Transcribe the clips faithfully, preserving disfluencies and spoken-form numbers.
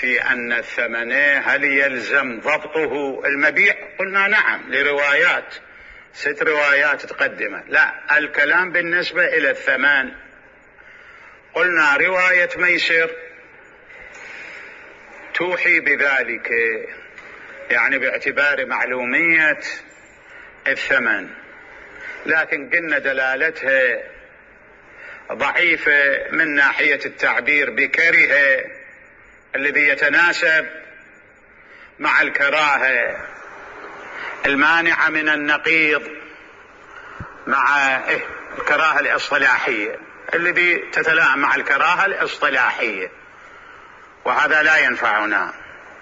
في أن الثمن هل يلزم ضبطه المبيع؟ قلنا نعم لروايات، ست روايات تقدمت. لا، الكلام بالنسبة إلى الثمن. قلنا رواية ميسر توحي بذلك، يعني باعتبار معلومية الثمن، لكن قلنا دلالتها ضعيفة من ناحية التعبير بكره الذي يتناسب مع الكراهة المانعة من النقيض، مع إيه الكراهة الاصطلاحية الذي تتلائم مع الكراهة الاصطلاحية، وهذا لا ينفعنا.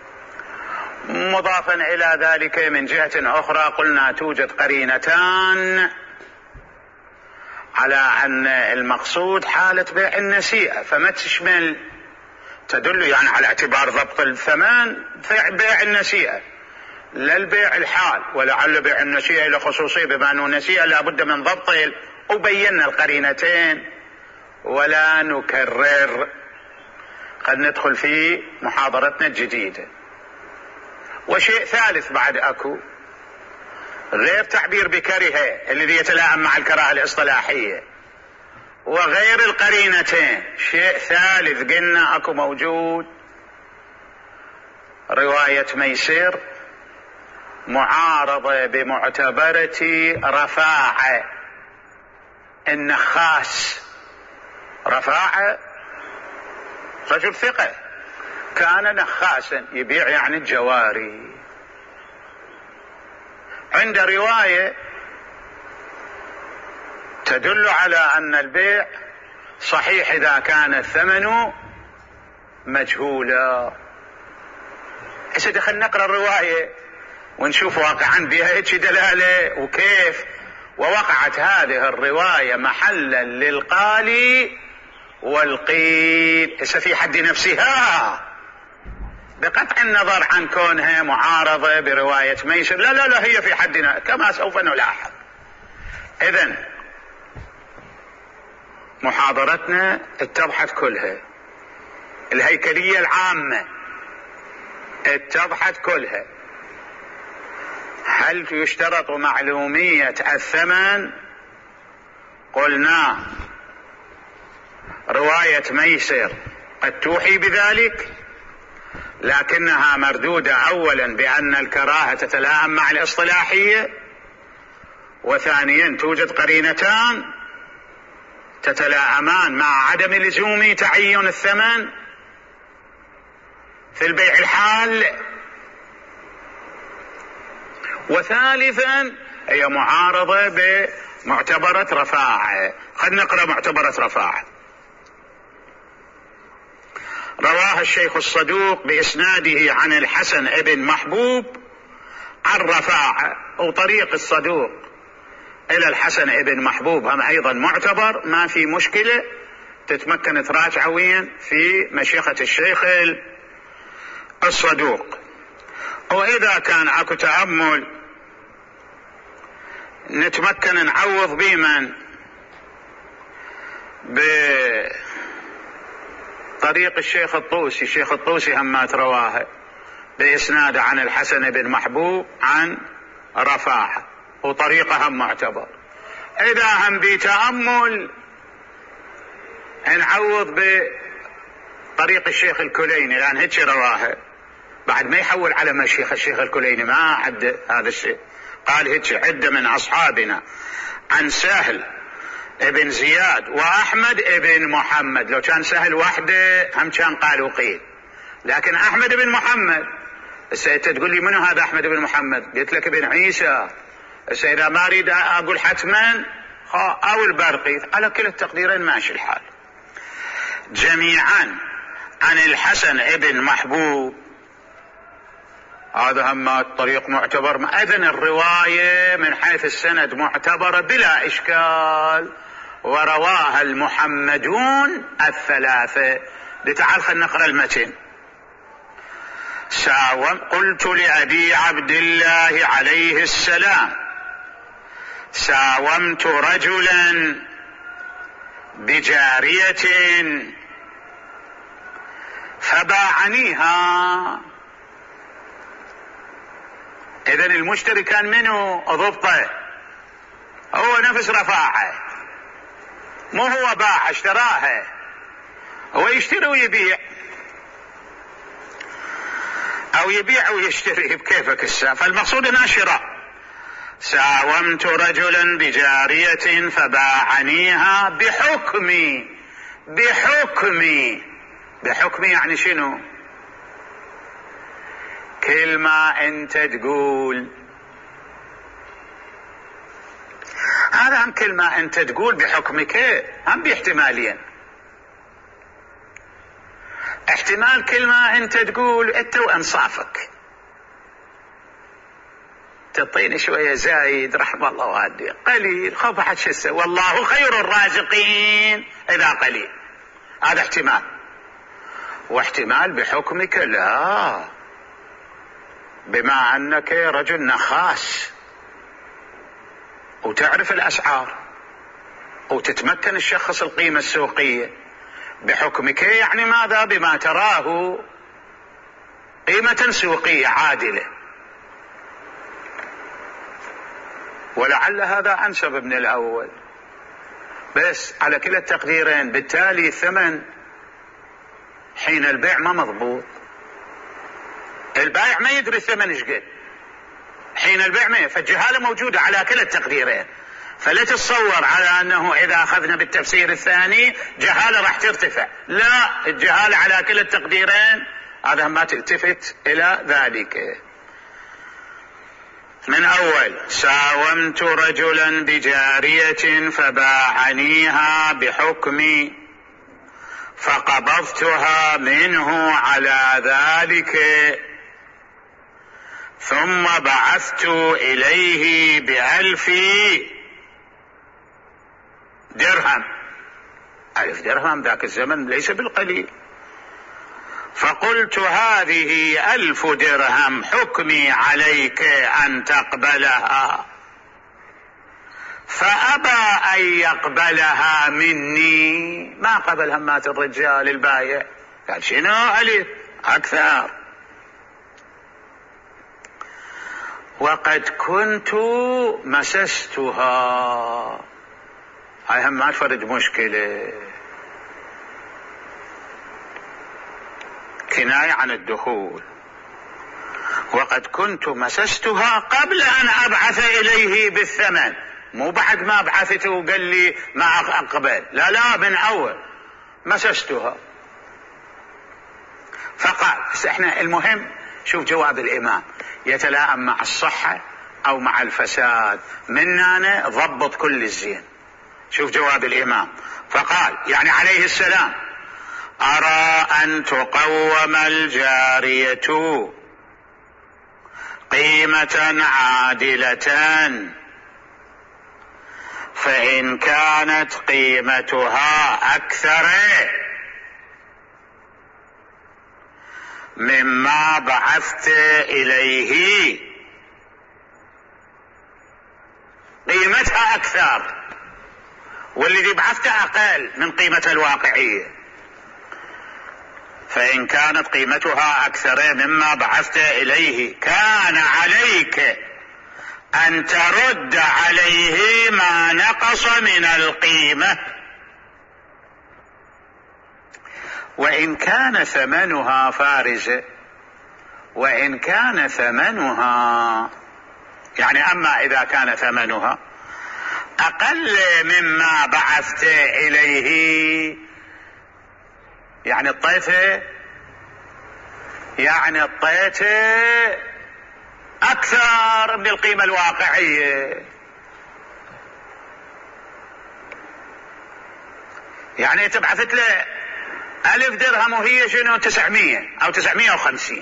مضافا إلى ذلك من جهة أخرى قلنا توجد قرينتان على أن المقصود حالة بيع النسيئة، فما تشمل تدل يعني على اعتبار ضبط الثمن في بيع النسيئة لا البيع الحال، ولعل بيع النسيئة له خصوصية بما أنه النسيئة لابد من ضبطه، وبينا القرينتين ولا نكرر، قد ندخل في محاضرتنا الجديدة. وشيء ثالث بعد أكو غير تعبير بكرهه الذي يتلائم مع الكراهة الاصطلاحية وغير القرينتين، شيء ثالث قلنا أكو موجود رواية ميسر معارضة بمعتبرة رفاعة النخاس. رفاعة رجل ثقة كان نخاسا يبيع يعني الجواري. عند رواية تدل على أن البيع صحيح إذا كان الثمن مجهولا. إذا دخل نقرأ الرواية ونشوف واقعا بها إيش دلالة وكيف، ووقعت هذه الرواية محلا للقال والقيل. إذا في حد نفسها بقطع النظر عن كونها معارضة برواية ميسر، لا لا لا هي في حدنا كما سوف نلاحظ. إذن محاضرتنا اتضحت كلها، الهيكلية العامة اتضحت كلها. هل يشترط معلومية الثمن؟ قلنا رواية ميسر قد توحي بذلك، لكنها مردودة أولا بأن الكراهة تتلائم مع الاصطلاحية، وثانيا توجد قرينتان تتلائمان مع عدم لزوم تعين الثمن في البيع الحال، وثالثا هي معارضة بمعتبرة رفاعة. خلينا نقرأ معتبرة رفاعة. رواها الشيخ الصدوق بإسناده عن الحسن ابن محبوب عن رفاعة، وطريق الصدوق إلى الحسن ابن محبوب هم أيضا معتبر، ما في مشكلة، تتمكن تراجع وين في مشيخة الشيخ الصدوق. وإذا كان أكو تأمل نتمكن نعوض بمن بطريق الشيخ الطوسي. الشيخ الطوسي هم ما ترواها بإسناد عن الحسن بن محبوب عن رفاعة، وطريقها هم معتبر. إذا هم بتأمل نعوض بطريق الشيخ الكليني، لأن هيك رواها بعد ما يحول على مشيخ الشيخ الكليني، ما عد هذا الشيء، قال هيك عدة من أصحابنا عن سهل ابن زياد وأحمد ابن محمد. لو كان سهل وحده هم كان قالوا قيل، لكن أحمد بن محمد. السيدة تقول لي منو هذا أحمد بن محمد؟ قلت لك ابن عيسى. السيدة ما أريد أقول حتما أو البرقي، على كل التقديرين ماشي الحال. جميعا عن الحسن ابن محبوب، هذا هم الطريق معتبر. إذن الرواية من حيث السند معتبرة بلا إشكال، ورواها المحمدون الثلاثة. لتعال خلنا نقرأ المتن. ساوم قلت لأبي عبد الله عليه السلام: ساومت رجلا بجارية فباعنيها. إذن المشتري كان منه ضبطه، هو نفس رفاعه، مو هو باع اشتراها، هو يشتري ويبيع، أو يبيع ويشتري بكيفك الساعة. فالمقصود هنا شراء. ساومت رجلا بجارية فباعنيها بحكمي. بحكمي بحكمي يعني شنو؟ كل ما انت تقول هذا، هم كل ما انت تقول بحكمك، هم باحتمالين. احتمال كل ما انت تقول انت وانصافك، تعطيني شوية زايد رحم الله والدي، قليل خف حد شسه، والله خير الرازقين إذا قليل. هذا احتمال. واحتمال بحكمك لا، بما أنك رجل نخاس وتعرف الأسعار وتتمكن الشخص القيمة السوقية، بحكمك يعني ماذا؟ بما تراه قيمة سوقية عادلة. ولعل هذا أنسب من الأول، بس على كلا التقديرين. بالتالي الثمن حين البيع ما مضبوط، البائع ما يدري الثمن ايش قد حين البيع، ما فالجهالة موجودة على كلا التقديرين. فلا تتصور على أنه إذا أخذنا بالتفسير الثاني جهالة راح ترتفع، لا، الجهالة على كلا التقديرين، هذا ما تلتفت إلى ذلك. من أول: ساومت رجلا بجارية فباعنيها بحكمي فقبضتها منه على ذلك، ثم بعثت إليه بألف درهم. ألف درهم ذاك الزمن ليس بالقليل. فقلت: هذه ألف درهم، حكمي عليك أن تقبلها. فأبى أن يقبلها مني، ما قبل همات الرجال البايع، قال: شنو ألف أكثر؟ وقد كنت مسستها. هاي هم ما تفرج مشكلة، كناية عن الدخول. وقد كنت مسستها قبل أن أبعث إليه بالثمن، مو بعد ما بعثته وقال لي ما أقبل، لا لا، من أول مسستها. فقال: بس احنا المهم شوف جواب الإمام يتلائم مع الصحة أو مع الفساد، مننا ضبط كل الزين. شوف جواب الإمام. فقال يعني عليه السلام: أرى أن تقوم الجارية قيمة عادلة، فإن كانت قيمتها أكثر مما بعثت إليه، قيمتها أكثر والذي بعثته أقل من قيمتها الواقعية، فإن كانت قيمتها أكثر مما بعثت إليه كان عليك أن ترد عليه ما نقص من القيمة، وإن كان ثمنها فارزة، وإن كان ثمنها يعني أما إذا كان ثمنها أقل مما بعثت إليه، يعني الطيفة يعني الطيفة أكثر من القيمة الواقعية، يعني أنت بعثت له ألف درهم وهي شنو تسعمية أو تسعمية وخمسين،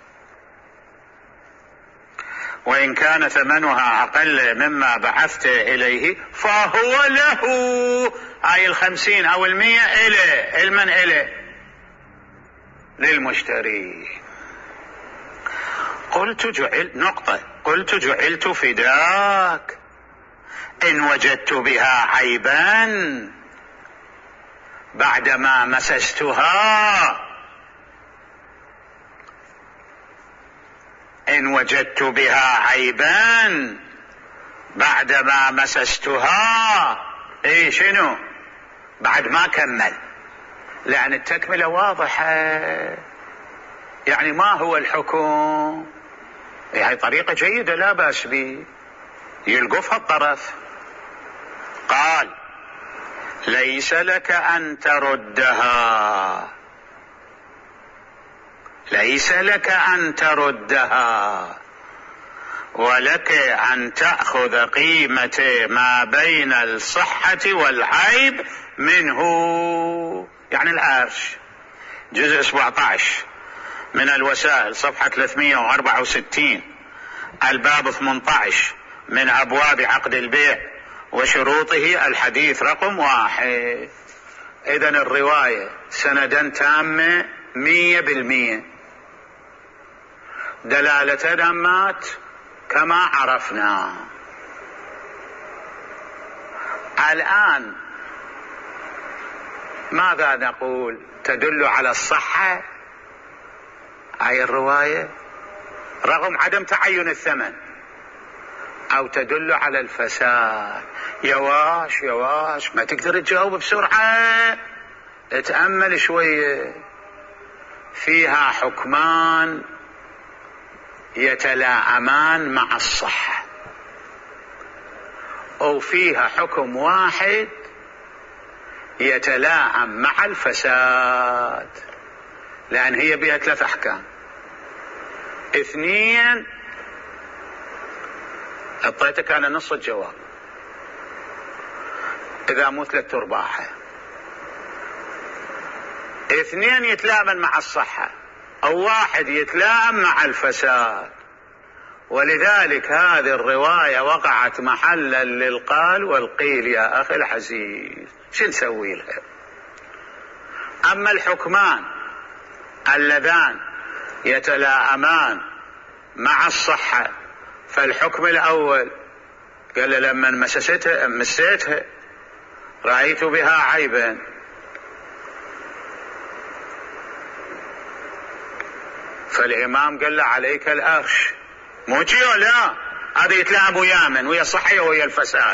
وإن كان ثمنها أقل مما بعثت إليه فهو له، هاي الخمسين أو المية إله، المن إله للمشتري. قلت جعل نقطة قلت جعلت فداك إن وجدت بها عيبا بعدما مسستها إن وجدت بها عيبا بعدما مسستها، إيه شنو بعد ما كمل، لأن التكملة واضحة. يعني ما هو الحكم؟ هي طريقة جيدة لا بأس به، يلقفها الطرف. قال ليس لك أن تردها، ليس لك أن تردها، ولك أن تأخذ قيمة ما بين الصحة والعيب منه. يعني الأرش جزء سبعة عشر من الوسائل صفحة ثلاثمئة وأربعة وستين، الباب ثمانية عشر من أبواب عقد البيع وشروطه، الحديث رقم واحد. إذن الرواية سندا تامة مية بالمية، دلالة تامات كما عرفنا. الآن ماذا نقول؟ تدل على الصحة هاي الرواية رغم عدم تعين الثمن، أو تدل على الفساد؟ يواش يواش ما تقدر تجاوب بسرعة، اتأمل شوية. فيها حكمان يتلاءمان مع الصحة، أو فيها حكم واحد يتلاءم مع الفساد، لأن هي بها ثلاث أحكام. اثنين أعطيتك أنا نص الجواب، إذا مثلت ترباحه. اثنين يتلائم مع الصحة، أو واحد يتلائم مع الفساد. ولذلك هذه الرواية وقعت محلا للقال والقيل يا أخي العزيز، شو نسوي لها؟ أما الحكمان اللذان يتلائمان مع الصحة، فالحكم الأول قال لما مسستها مسيتها رأيت بها عيبا، فالإمام قال له عليك الأرش، مو جيو لا، هذا يتلعب ويا من؟ ويا الصحة ويا الفساد.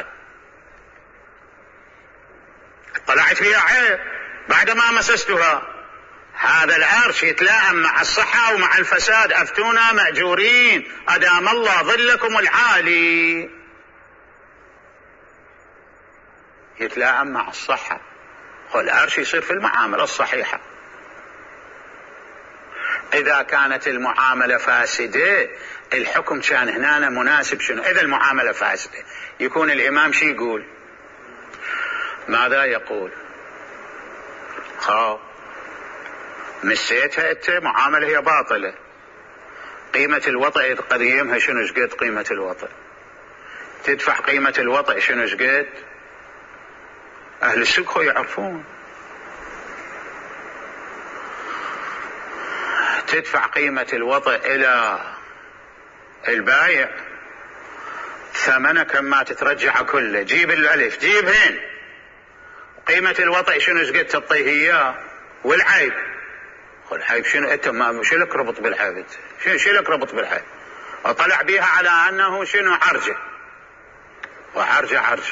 طلعت فيها عيب بعد ما مسستها، هذا الأرش يتلائم مع الصحة ومع الفساد. أفتونا مأجورين أدام الله ظلكم العالي. يتلائم مع الصحة، والأرش يصير في المعاملة الصحيحة. إذا كانت المعاملة فاسدة الحكم كان هنا مناسب. شنو إذا المعاملة فاسدة؟ يكون الإمام شي يقول؟ ماذا يقول؟ خاو مسيتها انت، معاملة هي باطلة. قيمة الوطئ قديمها شنو شقد؟ قيمة الوطئ تدفع قيمة الوطئ شنو شقد؟ أهل السوق يعرفون. تدفع قيمة الوطئ إلى البايع، ثمنك ما تترجع كله. جيب الألف جيبهن، قيمة الوطئ شنو شقد تعطيه إياه؟ والعيب، والعيب شنو انت ما شو لك ربط بالعيب؟ شنو شو لك ربط بالعيب؟ وطلع بيها على أنه شنو عرجة، وعرجة عرجة.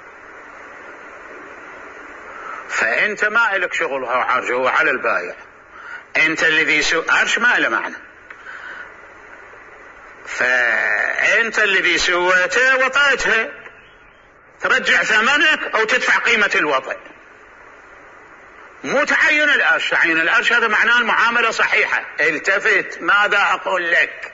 فأنت ما إلك شغلها وعرجة، هو على البايع. أنت الذي سو عرش ما له معنى، فأنت الذي سويته وطيتها، ترجع ثمنك أو تدفع قيمة الوطئ. مو تعين الأرش، تعين الأرش هذا معناه المعاملة صحيحة. التفت ماذا أقول لك؟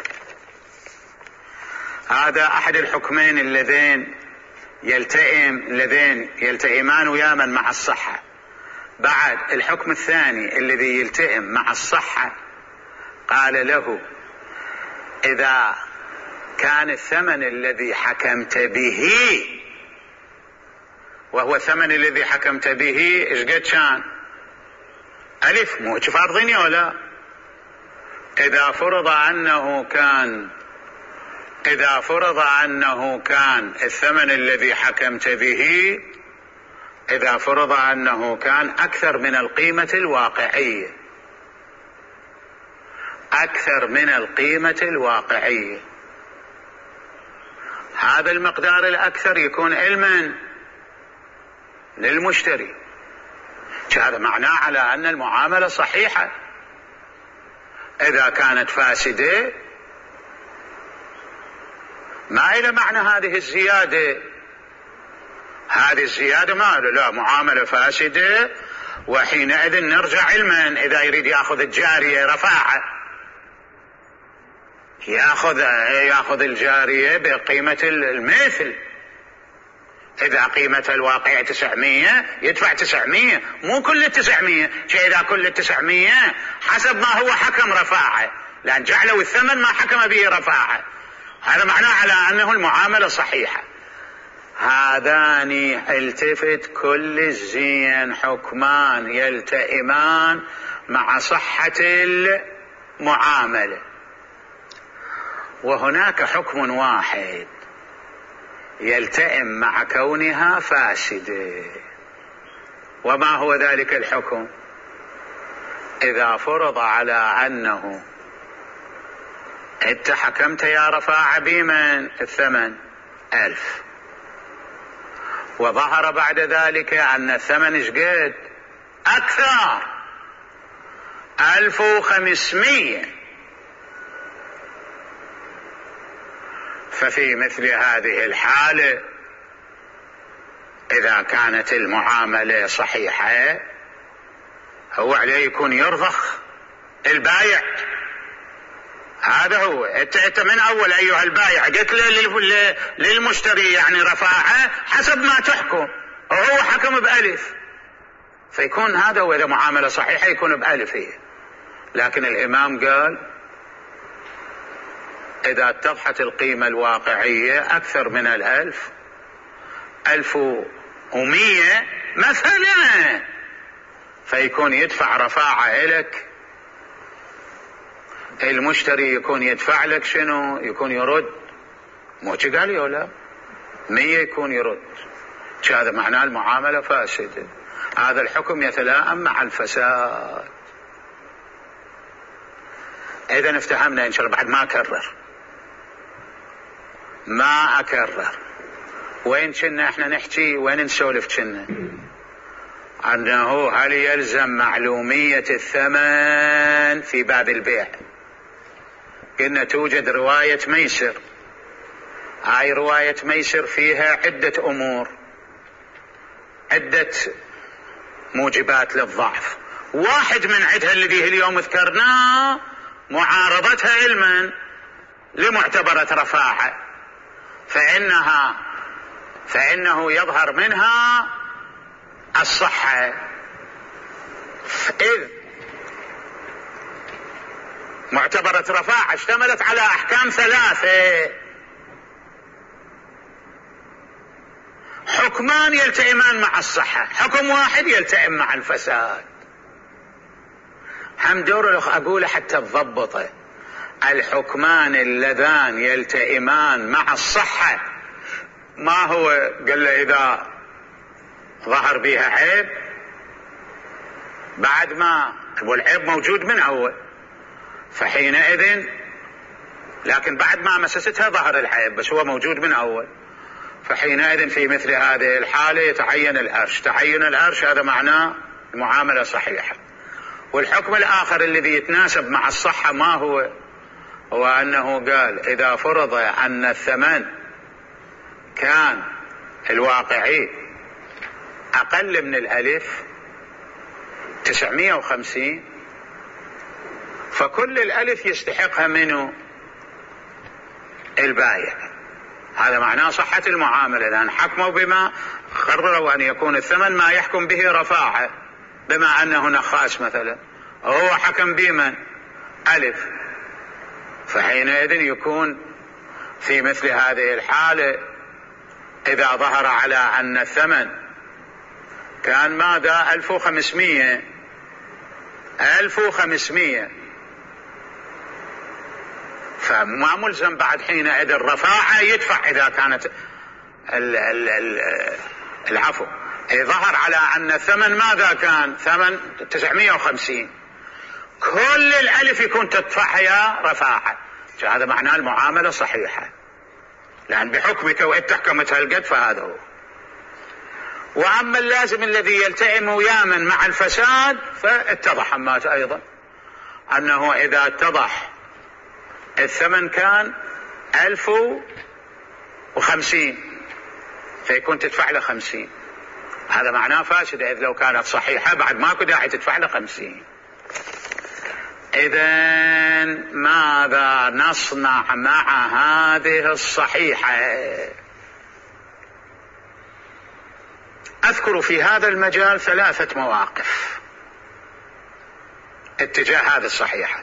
هذا أحد الحكمين اللذين يلتئم اللذين يلتئمان وياما مع الصحة. بعد الحكم الثاني الذي يلتئم مع الصحة قال له إذا كان الثمن الذي حكمت به، وهو الثمن الذي حكمت به إيش قد كان؟ ألف، مو فارضين ولا؟ إذا فرض أنه كان إذا فرض أنه كان الثمن الذي حكمت به إذا فرض أنه كان أكثر من القيمة الواقعية، أكثر من القيمة الواقعية. هذا المقدار الأكثر يكون علما للمشتري، هذا معناه على أن المعاملة صحيحة. إذا كانت فاسدة ما إلى معنى هذه الزيادة، هذه الزيادة ما لا معاملة فاسدة، وحينئذ نرجع علما. إذا يريد يأخذ الجارية رفاعة يأخذ يأخذ الجارية بقيمة المثل، إذا قيمتها الواقعية تسعمية يدفع تسعمية، مو كل التسعمية، إذا كل التسعمية حسب ما هو حكم رفاعة، لأن جعلوا الثمن ما حكم به رفاعة. هذا معناه على أنه المعاملة صحيحة. هذان التفت كل الزين حكمان يلتئمان مع صحة المعاملة، وهناك حكم واحد يلتئم مع كونها فاسدة. وما هو ذلك الحكم؟ إذا فرض على أنه أنت حكمت يا رفاعة بمن الثمن ألف، وظهر بعد ذلك أن الثمن إيش قد أكثر ألف وخمسمية، ففي مثل هذه الحالة إذا كانت المعاملة صحيحة هو عليه يكون يرضخ البايع. هذا هو. انت من اول ايها البايع قلت له للمشتري يعني رفاعة حسب ما تحكم، وهو حكم بألف، فيكون هذا هو. اذا معاملة صحيحة يكون بألف هي. لكن الامام قال اذا اتضحت القيمة الواقعية اكثر من الالف، الف ومية مثلا، فيكون يدفع رفاعة لك، المشتري يكون يدفع لك شنو؟ يكون يرد، مو قال لي ولا مية يكون يرد. هذا معناه المعاملة فاسدة. هذا الحكم يتلائم مع الفساد. إذا افتهمنا إن شاء الله، بعد ما أكرر ما أكرر وين كنا احنا نحكي، وين نسولف كنا أنه هل يلزم معلومية الثمن في باب البيع. قلنا توجد رواية ميسر، هاي رواية ميسر فيها عدة أمور، عدة موجبات للضعف. واحد من عدها الذي اليوم ذكرناه معارضتها علما لمعتبرة رفاعة، فإنها فإنه يظهر منها الصحة، إذ معتبرة رفاعة اشتملت على أحكام ثلاثة، حكمان يلتئمان مع الصحة، حكم واحد يلتئم مع الفساد. هم دور أقول حتى تضبطه، الحكمان اللذان يلتئمان مع الصحة ما هو؟ قال له إذا ظهر بها عيب بعد ما والعيب موجود من أول، فحينئذ لكن بعد ما مسستها ظهر العيب بس هو موجود من أول، فحينئذ في مثل هذه الحالة يتعين الأرش. تعين الأرش هذا معناه المعاملة صحيحة. والحكم الآخر الذي يتناسب مع الصحة ما هو؟ هو أنه قال إذا فرض أن الثمن كان الواقعي أقل من الألف تسعمية وخمسين، فكل الألف يستحقها منه البايع. هذا معناه صحة المعاملة، لأن حكموا بما قرروا أن يكون الثمن ما يحكم به رفاعة، بما أنه نخاس مثلا هو حكم بمن ألف، فحينئذ يكون في مثل هذه الحالة إذا ظهر على أن الثمن كان ماذا ألف وخمسمية ألف وخمسمية، فما ملزم بعد حينئذ الرفاعة يدفع إذا كانت ال ال ال العفو ظهر على أن الثمن ماذا كان؟ ثمن تسعمية وخمسين، كل الألف يكون تدفعها يا رفاعة، هذا معناه المعاملة صحيحة، لأن بحكمك وإن تحكمت هالقد فهذا هو. وأما اللازم الذي يلتئم وياما مع الفساد فاتضح مات أيضا أنه إذا اتضح الثمن كان ألف وخمسين فيكون تدفع له خمسين، هذا معناه فاسدة، إذ لو كانت صحيحة بعد ماكو داعي تدفع له خمسين. إذن ماذا نصنع مع هذه الصحيحة؟ أذكر في هذا المجال ثلاثة مواقف اتجاه هذه الصحيحة.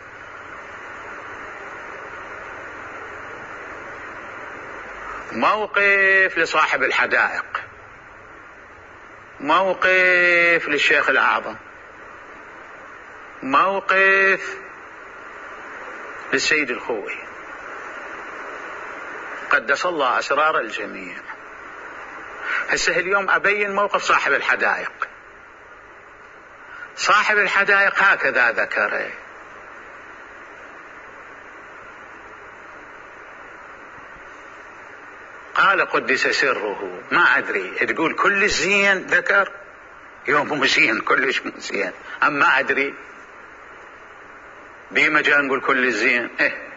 موقف لصاحب الحدائق، موقف للشيخ الأعظم، موقف للسيد الخوئي قدس الله أسرار الجميع. هسه اليوم أبين موقف صاحب الحدائق. صاحب الحدائق هكذا ذكره: قال قدس سره، ما أدري تقول كل الزين ذكر يوم مو زين كلش مو زين، أما أدري بمجال نقول كل الزين. إيه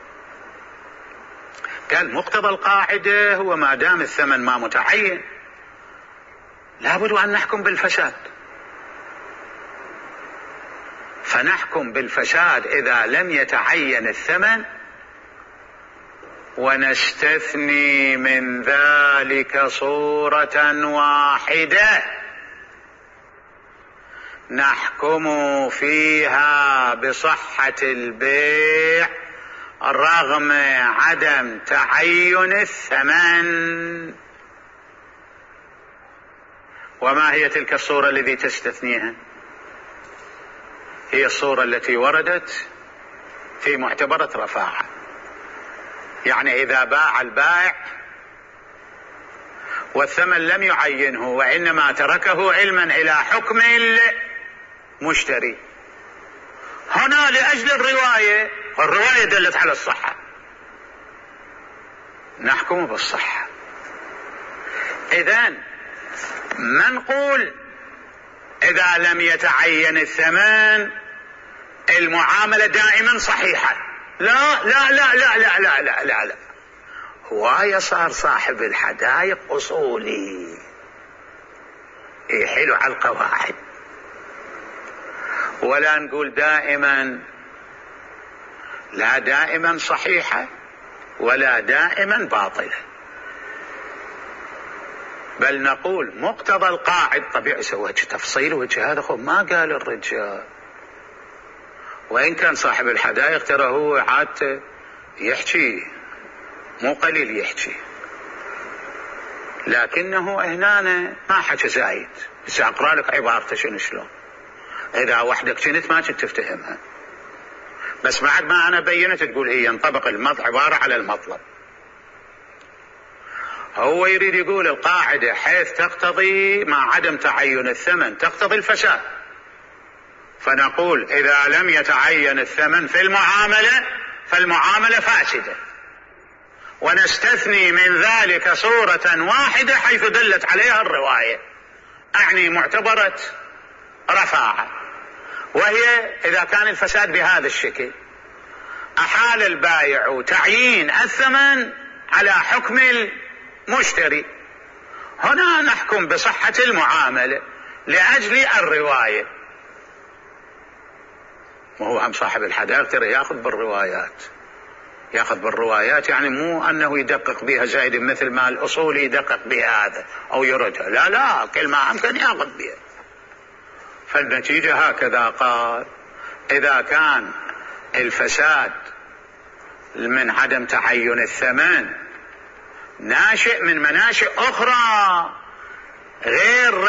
قال مقتضى القاعدة هو ما دام الثمن ما متعين لابد أن نحكم بالفساد، فنحكم بالفساد إذا لم يتعين الثمن، ونستثني من ذلك صورة واحدة نحكم فيها بصحة البيع رغم عدم تعين الثمن. وما هي تلك الصورة التي تستثنيها؟ هي الصورة التي وردت في معتبرة رفاعة، يعني إذا باع البائع والثمن لم يعينه وإنما تركه علما إلى حكم المشتري، هنا لأجل الرواية، الرواية دلت على الصحة، نحكم بالصحة. إذن ما نقول إذا لم يتعين الثمن المعاملة دائما صحيحة، لا لا لا لا لا لا لا لا, لا. هواية صار صاحب الحدائق أصولي يحيل على القواعد، ولا نقول دائما، لا دائما صحيحة ولا دائما باطلة، بل نقول مقتضى القاعد. طبيعي سوى تفصيل وجه هذا خب ما قال الرجال، وإن كان صاحب الحدائق ترى هو عادته يحكي مو قليل يحكي، لكنه هنا ما حكى زايد. بس أقرأ لك عبارته شنو شلون، إذا وحدك كنت ما كنت تفتهمها، بس بعد ما أنا بينت تقول هي ينطبق عبارة على المطلب. هو يريد يقول القاعدة حيث تقتضي مع عدم تعين الثمن تقتضي الفساد، فنقول إذا لم يتعين الثمن في المعاملة فالمعاملة فاسدة، ونستثني من ذلك صورة واحدة حيث دلت عليها الرواية، أعني معتبرة رفاعة، وهي إذا كان الفساد بهذا الشكل: أحال البائع تعيين الثمن على حكم المشتري، هنا نحكم بصحة المعاملة لأجل الرواية. وهو هم صاحب الحدائق ترى ياخذ بالروايات، ياخذ بالروايات، يعني مو أنه يدقق بها زائد مثل ما الأصول يدقق بها هذا أو يردها، لا لا، كل ما أمكن ياخذ بها. فالنتيجة هكذا قال: إذا كان الفساد من عدم تعين الثمن ناشئ من مناشئ أخرى غير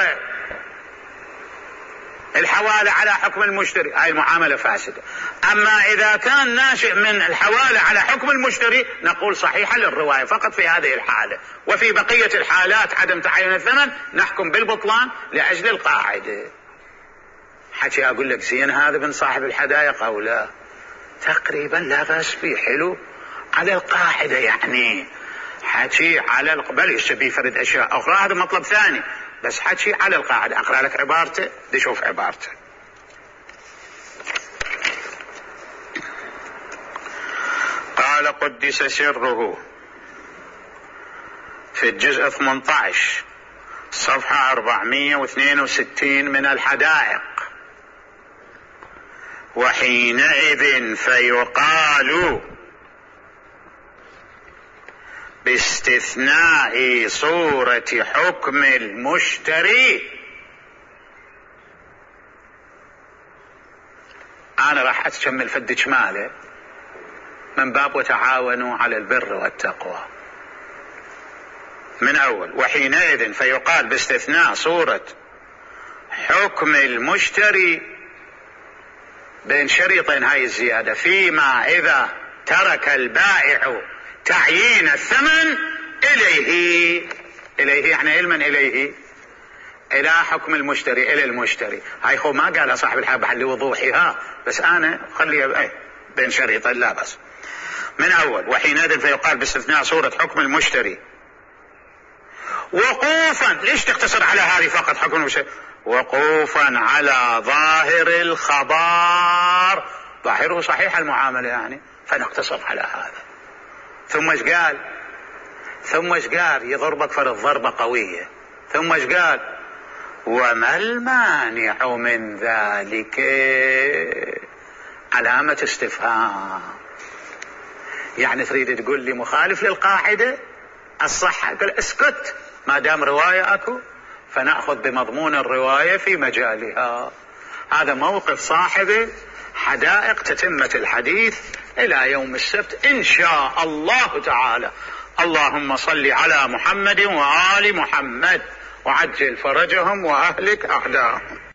الحوالة على حكم المشتري، هاي المعاملة فاسدة. أما إذا كان ناشئ من الحوالة على حكم المشتري نقول صحيحة للرواية فقط في هذه الحالة، وفي بقية الحالات عدم تعين الثمن نحكم بالبطلان لأجل القاعدة. حكي أقول لك زين هذا من صاحب الحدائق أو لا؟ تقريبا لا بأس به، حلو على القاعدة يعني، حكي على الق... بل يشبه فرد أشياء أخرى هذا مطلب ثاني، بس حكي على القاعدة. أقرأ لك عبارته، دي شوف عبارته. قال قدس سره في الجزء ثمانية عشر صفحة أربعمائة واثنين وستين من الحدائق: وحينئذ فيقال باستثناء صورة حكم المشتري. أنا راح أتكمل فد جماله من باب وتعاونوا على البر والتقوى. من أول: وحينئذ فيقال باستثناء صورة حكم المشتري بين شريطين هاي الزيادة، فيما إذا ترك البائع تعيين الثمن إليه. إليه يعني علما إليه، إلى حكم المشتري، إلى المشتري. هاي خو ما قال صاحب الحابة لوضوحها، بس أنا خليها ايه بين شريطين لا بس. من أول: وحينئذ فيقال باستثناء صورة حكم المشتري وقوفا. ليش تقتصر على هذه فقط حكم المشتري؟ وقوفا على ظاهر الخبر، ظاهره صحيح المعاملة يعني، فنقتصر على هذا. ثم ايش قال؟ ثم ايش قال؟ يضربك فرد ضربة قوية. ثم ايش قال؟ وما المانع من ذلك؟ علامة استفهام. يعني تريد تقول لي مخالف للقاعدة الصحة؟ قل اسكت، ما دام رواية اكو فنأخذ بمضمون الرواية في مجالها. هذا موقف صاحب حدائق تتمة الحديث إلى يوم السبت إن شاء الله تعالى. اللهم صل على محمد وآل محمد وعجل فرجهم وأهلك أعداءهم.